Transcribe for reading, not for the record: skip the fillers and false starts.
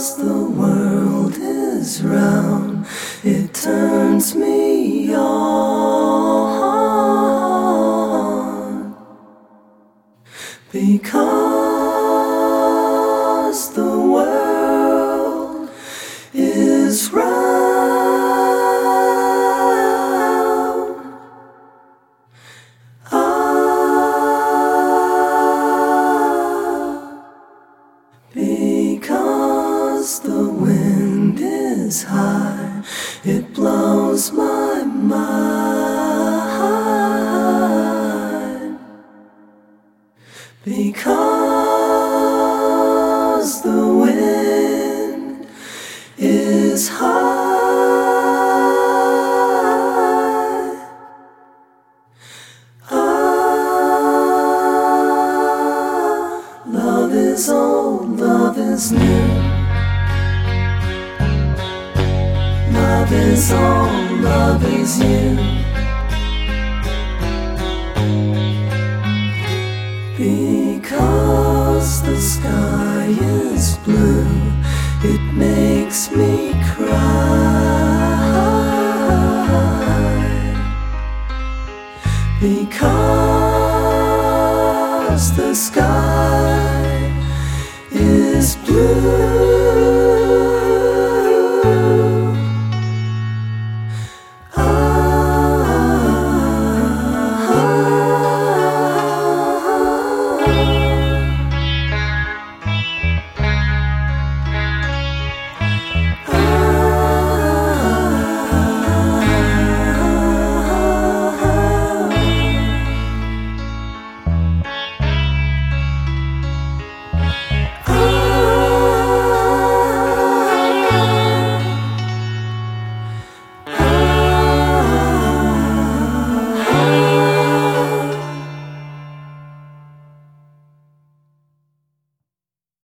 Because the world is round, it turns me on. Because the world is round, because the wind is high, it blows my mind. Because the wind is high, love is old, love is new. Love is all, love is you. Because the sky is blue, it makes me cry. Because the sky is blue,